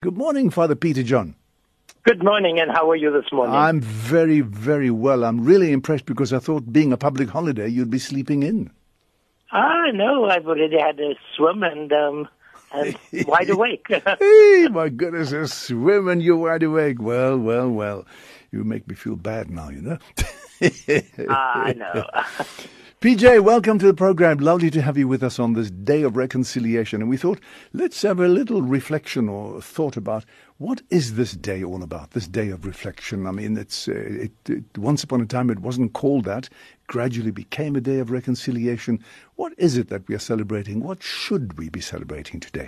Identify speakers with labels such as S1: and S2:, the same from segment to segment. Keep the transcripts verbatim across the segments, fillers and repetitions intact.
S1: Good morning, Father Peter John.
S2: Good morning, and how are you this morning?
S1: I'm very, very well. I'm really impressed because I thought being a public holiday, you'd be sleeping in.
S2: Ah, no, I've already had a swim and um, and wide awake.
S1: Hey, my goodness, a swim and you're wide awake. Well, well, well. You make me feel bad now, you know.
S2: Ah, I know.
S1: P J, welcome to the program. Lovely to have you with us on this day of reconciliation. And we thought, let's have a little reflection or thought about what is this day all about, this day of reflection. I mean, it's uh, it, it, once upon a time it wasn't called that, gradually became a day of reconciliation. What is it that we are celebrating? What should we be celebrating today?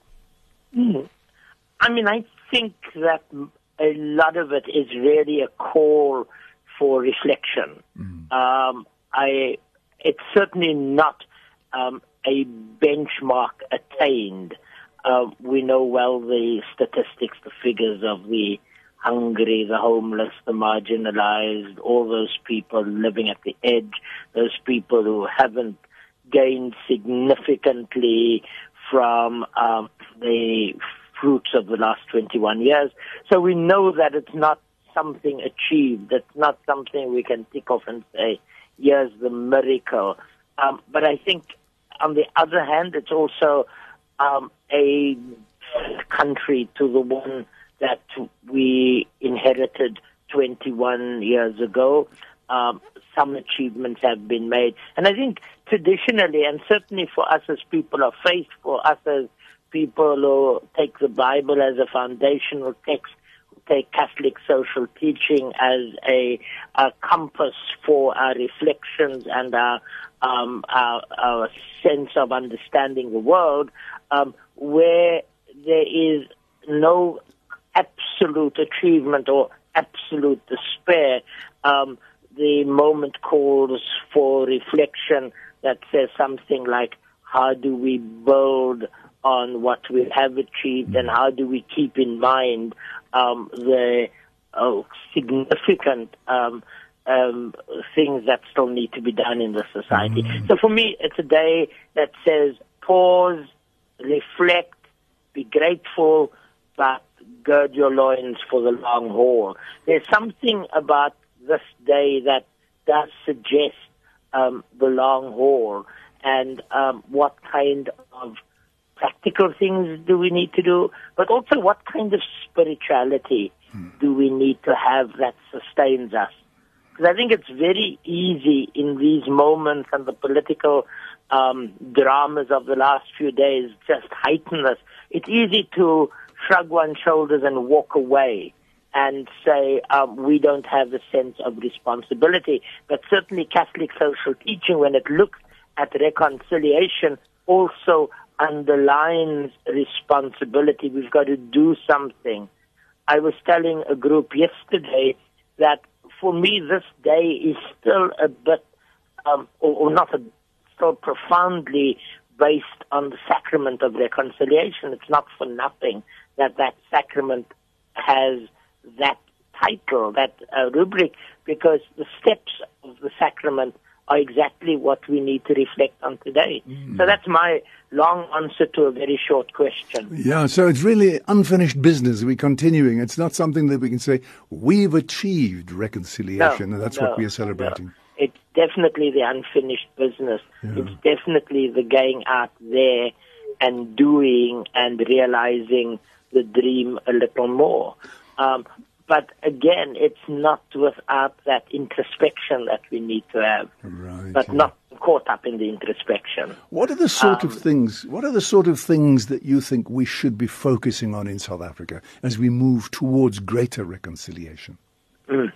S2: Mm. I mean, I think that a lot of it is really a call for reflection. Mm. Um, I... It's certainly not um, a benchmark attained. Uh, we know well the statistics, the figures of the hungry, the homeless, the marginalized, all those people living at the edge, those people who haven't gained significantly from um, the fruits of the last twenty-one years. So we know that it's not something achieved. It's not something we can tick off and say, here's the miracle. Um, but I think, on the other hand, it's also um, a country to the one that we inherited twenty-one years ago. Um, some achievements have been made. And I think traditionally, and certainly for us as people of faith, for us as people who take the Bible as a foundational text, take Catholic social teaching as a, a compass for our reflections and our, um, our, our sense of understanding the world, um, where there is no absolute achievement or absolute despair. Um, the moment calls for reflection that says something like, how do we build on what we have achieved and how do we keep in mind um, the oh, significant um, um, things that still need to be done in the society. Mm-hmm. So for me, it's a day that says pause, reflect, be grateful, but gird your loins for the long haul. There's something about this day that does suggest um, the long haul and um, what kind of practical things do we need to do, but also what kind of spirituality hmm. do we need to have that sustains us? Because I think it's very easy in these moments, and the political um, dramas of the last few days just heighten this. It's easy to shrug one's shoulders and walk away and say um, we don't have a sense of responsibility. But certainly Catholic social teaching, when it looks at reconciliation, also underlines responsibility. We've got to do something. I was telling a group yesterday that for me this day is still a bit, um, or, or not a, still profoundly based on the sacrament of reconciliation. It's not for nothing that that sacrament has that title, that uh, rubric, because the steps of the sacrament are exactly what we need to reflect on today. Mm. So that's my long answer to a very short question.
S1: Yeah, so it's really unfinished business. We're continuing. It's not something that we can say, we've achieved reconciliation,
S2: no,
S1: and that's
S2: no,
S1: what we are celebrating.
S2: No. It's definitely the unfinished business. Yeah. It's definitely the going out there and doing and realizing the dream a little more. Um, But again, it's not without that introspection that we need to have,
S1: right,
S2: but
S1: yeah.
S2: not caught up in the introspection.
S1: What are the sort
S2: um,
S1: of things? What are the sort of things that you think we should be focusing on in South Africa as we move towards greater reconciliation?
S2: Mm.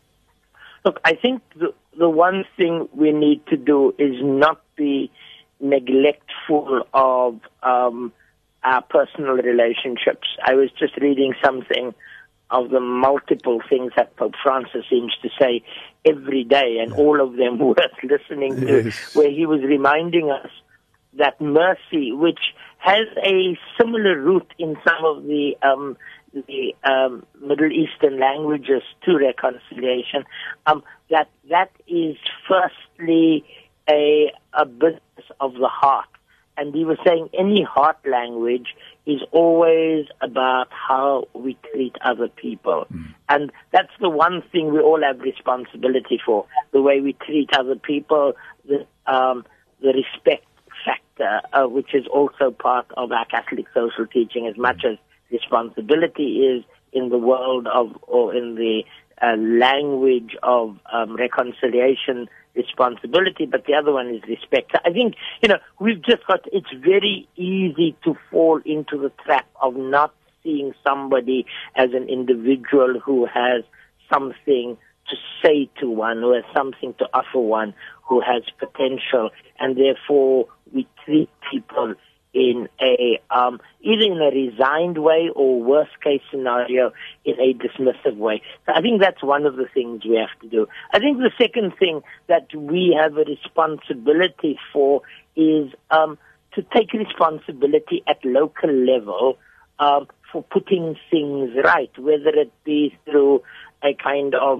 S2: Look, I think the the one thing we need to do is not be neglectful of um, our personal relationships. I was just reading something of the multiple things that Pope Francis seems to say every day, and yeah. all of them worth listening to, yes. where he was reminding us that mercy, which has a similar root in some of the um, the um, Middle Eastern languages to reconciliation, um, that that is firstly a, a business of the heart. and he was saying any heart language is always about how we treat other people. Mm. And that's the one thing we all have responsibility for, the way we treat other people, the, um, the respect factor, uh, which is also part of our Catholic social teaching, as much as responsibility is in the world of, or in the uh, language of um, reconciliation, responsibility, but the other one is respect. I think, you know, we've just got, it's very easy to fall into the trap of not seeing somebody as an individual who has something to say to one, who has something to offer one, who has potential, and therefore we treat people in a, um, either in a resigned way or worst case scenario, in a dismissive way. So I think that's one of the things we have to do. I think the second thing that we have a responsibility for is um, to take responsibility at local level um, for putting things right, whether it be through a kind of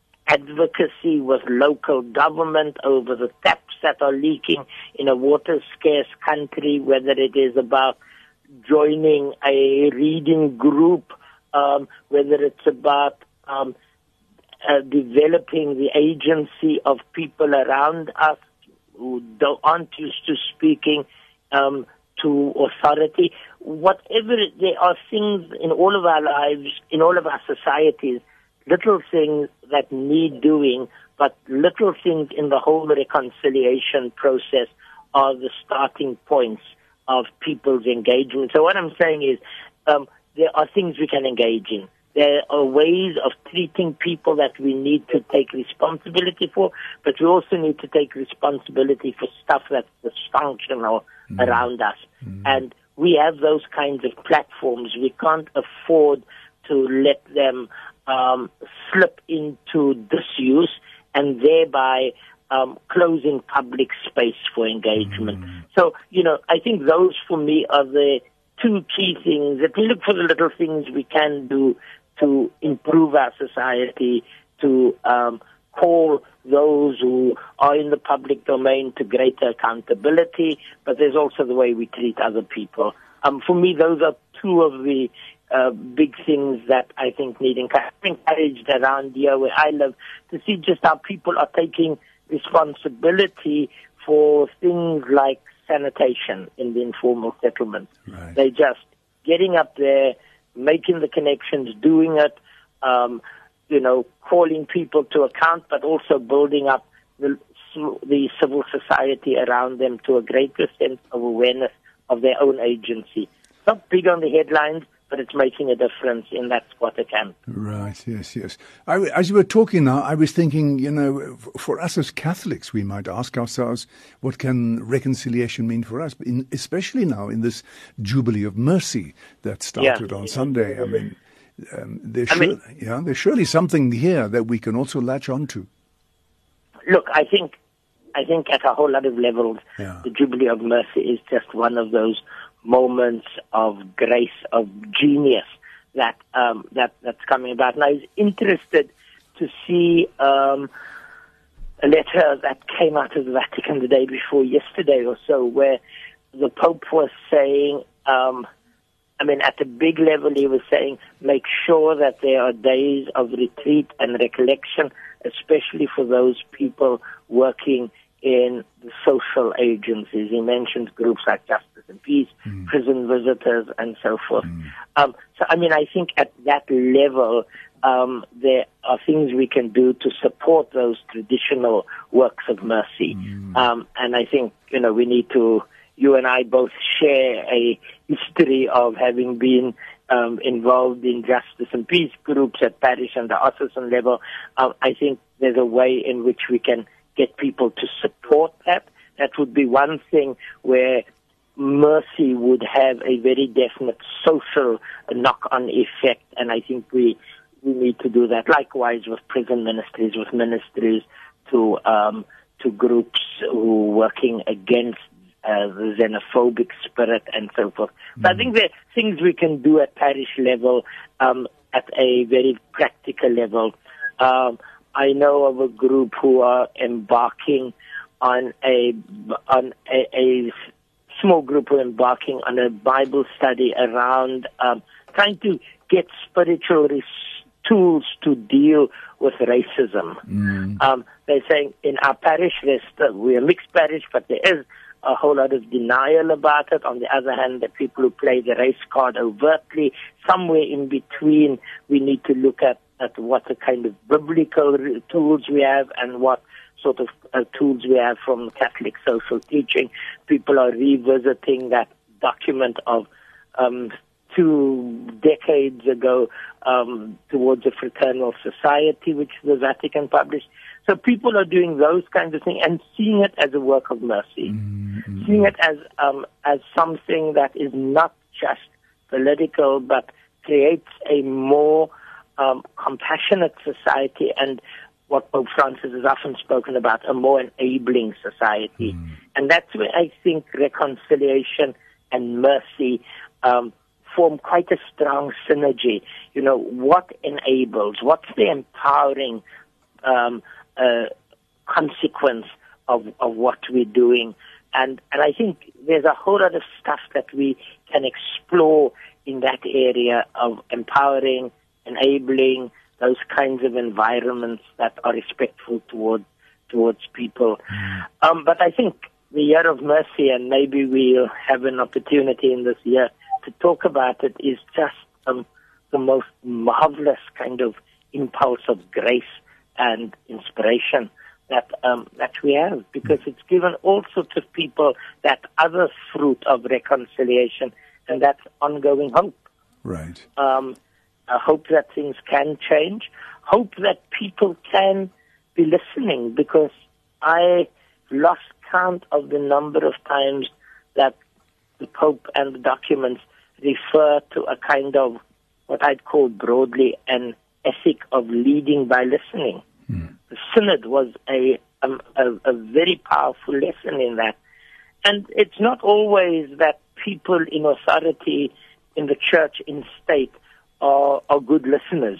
S2: advocacy with local government over the taps that are leaking in a water-scarce country, whether it is about joining a reading group, um, whether it's about um, uh, developing the agency of people around us who don't, aren't used to speaking um, to authority. Whatever, there are things in all of our lives, in all of our societies, little things that need doing, but little things in the whole reconciliation process are the starting points of people's engagement. So what I'm saying is um, there are things we can engage in. There are ways of treating people that we need to take responsibility for, but we also need to take responsibility for stuff that's dysfunctional mm. around us. Mm. And we have those kinds of platforms. We can't afford to let them um, slip into disuse and thereby um, closing public space for engagement. Mm. So, you know, I think those for me are the two key things. If we look for the little things we can do to improve our society, to um, call those who are in the public domain to greater accountability, but there's also the way we treat other people. Um, for me, those are two of the uh, big things that I think need encouraged around here where I live, to see just how people are taking responsibility for things like sanitation in the informal settlements. Right. They just getting up there, making the connections, doing it, um, you know, calling people to account, but also building up the, the civil society around them to a greater sense of awareness of their own agency. It's not big on the headlines, but it's making a difference in that squatter camp.
S1: Right, yes, yes. I, as you were talking now, I was thinking, you know, for us as Catholics, we might ask ourselves, what can reconciliation mean for us, in, especially now in this Jubilee of Mercy that started yeah. on Sunday. I mean, um, there's, I mean, sure, yeah, there's surely something here that we can also latch onto.
S2: Look, I think, I think at a whole lot of levels, yeah. the Jubilee of Mercy is just one of those moments of grace, of genius that um, that that's coming about. And I was interested to see um, a letter that came out of the Vatican the day before yesterday or so, where the Pope was saying, um, I mean, at a big level, he was saying, make sure that there are days of retreat and recollection, especially for those people working in the social agencies. He mentioned groups like Justice and Peace, mm. prison visitors, and so forth. Mm. Um, so, I mean, I think at that level, um, there are things we can do to support those traditional works of mercy. Mm. Um, and I think, you know, we need to, you and I both share a history of having been um, involved in Justice and Peace groups at parish and diocesan level. Um, I think there's a way in which we can get people to support that. That would be one thing where mercy would have a very definite social knock-on effect, and I think we we need to do that. Likewise with prison ministries, with ministries to um, to groups who are working against uh, the xenophobic spirit and so forth. Mm-hmm. So I think there are things we can do at parish level, um, at a very practical level. Um, I know of a group who are embarking on a on a, a small group were embarking on a Bible study around um, trying to get spiritual res- tools to deal with racism. Mm. Um, they're saying in our parish, there's still, we're a mixed parish, but there is a whole lot of denial about it. On the other hand, the people who play the race card overtly, somewhere in between, we need to look at, at what the kind of biblical tools we have and what sort of uh, tools we have from Catholic social teaching. People are revisiting that document of um, two decades ago um, towards a fraternal society, which the Vatican published. So people are doing those kinds of things and seeing it as a work of mercy, mm-hmm. seeing it as um, as something that is not just political, but creates a more um, compassionate society and what Pope Francis has often spoken about, a more enabling society. Mm. And that's where I think reconciliation and mercy um, form quite a strong synergy. You know, what enables, what's the empowering um, uh, consequence of, of what we're doing? And, and I think there's a whole lot of stuff that we can explore in that area of empowering, enabling, those kinds of environments that are respectful toward, towards people. Mm. Um, but I think the Year of Mercy, and maybe we'll have an opportunity in this year to talk about it, is just um, the most marvelous kind of impulse of grace and inspiration that um, that we have, because it's given all sorts of people that other fruit of reconciliation, and that's ongoing hope.
S1: Right.
S2: Um, I hope that things can change. Hope that people can be listening, because I lost count of the number of times that the Pope and the documents refer to a kind of what I'd call broadly an ethic of leading by listening. Hmm. The Synod was a, um, a a very powerful lesson in that. And it's not always that people in authority in the church, in state, Are, are good listeners,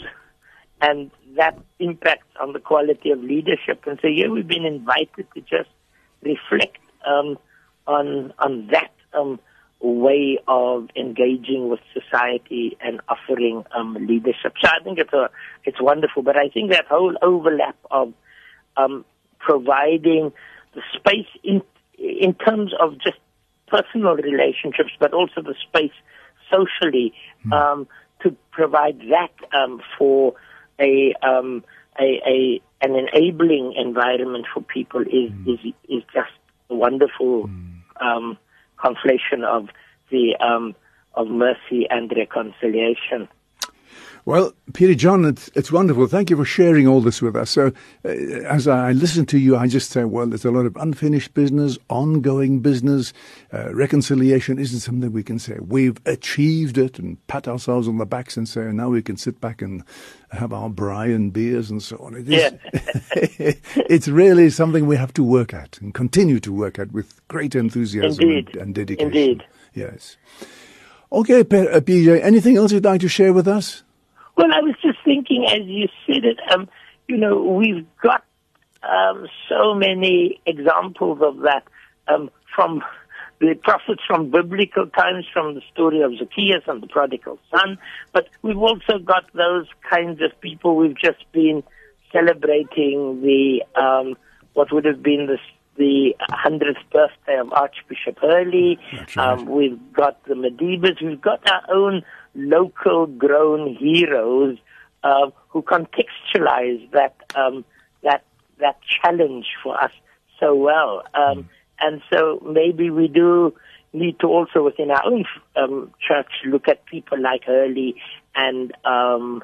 S2: and that impacts on the quality of leadership. And so here we've been invited to just reflect um, on on that um, way of engaging with society and offering um, leadership. So I think it's a it's wonderful. But I think that whole overlap of um, providing the space in in terms of just personal relationships, but also the space socially. Mm. Um, to provide that um, for a, um, a, a an enabling environment for people is mm. is is just a wonderful mm. um, conflation of the um, of mercy and reconciliation.
S1: Well, Peter John, it's, it's wonderful. Thank you for sharing all this with us. So uh, as I listen to you, I just say, well, there's a lot of unfinished business, ongoing business. Uh, reconciliation isn't something we can say, we've achieved it and pat ourselves on the backs and say, now we can sit back and have our braai and beers and so on. It is, yeah. It's really something we have to work at and continue to work at with great enthusiasm and, and dedication.
S2: Indeed.
S1: Yes. Okay, P J, anything else you'd like to share with us?
S2: Well, I was just thinking as you said it, um, you know, we've got um, so many examples of that um, from the prophets from biblical times, from the story of Zacchaeus and the prodigal son. But we've also got those kinds of people. We've just been celebrating the um, what would have been the the hundredth birthday of Archbishop Hurley.
S1: That's right.
S2: Um, we've got the Medibas. We've got our own local grown heroes uh, who contextualize that um, that that challenge for us so well. Um, mm. And so maybe we do need to also within our own um, church look at people like Hurley and um,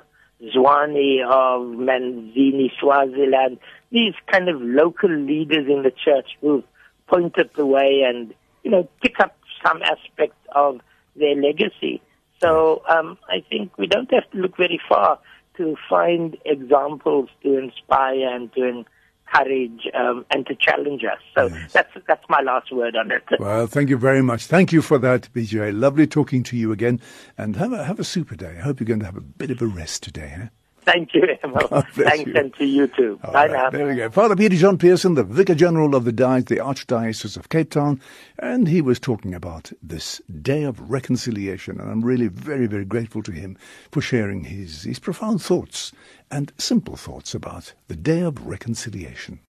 S2: Zwane of Manzini, Swaziland, these kind of local leaders in the church who've pointed the way and, you know, pick up some aspects of their legacy. So um, I think we don't have to look very far to find examples to inspire and to encourage um, and to challenge us. So yes. that's that's my last word on it.
S1: Well, thank you very much. Thank you for that, P J. Lovely talking to you again. And have a, have a super day. I hope you're going to have a bit of a rest today. Huh?
S2: Thank you, Emil. Thanks,
S1: you.
S2: and to you too.
S1: All
S2: Bye
S1: right,
S2: now.
S1: there we go. Father Peter John Pearson, the Vicar General of the Di- the Archdiocese of Cape Town, and he was talking about this Day of Reconciliation, and I'm really very, very grateful to him for sharing his, his profound thoughts and simple thoughts about the Day of Reconciliation.